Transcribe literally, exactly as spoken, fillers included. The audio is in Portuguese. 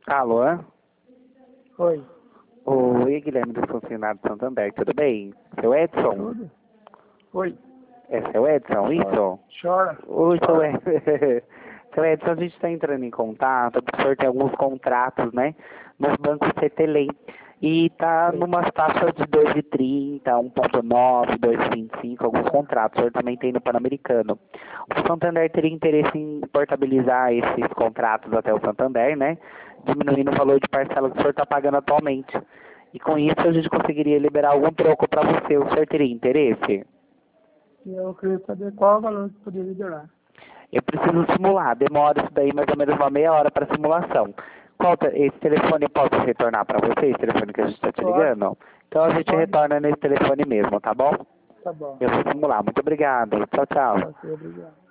Alô? Oi. Oi, Guilherme do Funcionário do Santander, tudo bem? Seu Edson? Tudo? Oi. É seu Edson, isso? Chora. Oi, seu Chora. Edson. Seu Edson, a gente está entrando em contato, o senhor tem alguns contratos, né, nos bancos C T L E M. E tá Oi. numa taxa de dois vírgula trinta, um ponto nove, dois vírgula vinte e cinco, alguns contratos. O senhor também tem no Pan-Americano. O Santander teria interesse em portabilizar esses contratos até o Santander, né? Diminuindo o valor de parcela que o senhor está pagando atualmente. E com isso a gente conseguiria liberar algum troco para você. O senhor teria interesse? Eu queria saber qual o valor que poderia liberar. Eu preciso simular. Demora isso daí mais ou menos uma meia hora para simulação. Qual te- esse telefone eu posso retornar para você, esse telefone que a gente está te Pode? ligando? Então a gente Pode. retorna nesse telefone mesmo, tá bom? Tá bom. Eu vou simular. Muito obrigado. Tchau, tchau. Ok, obrigado.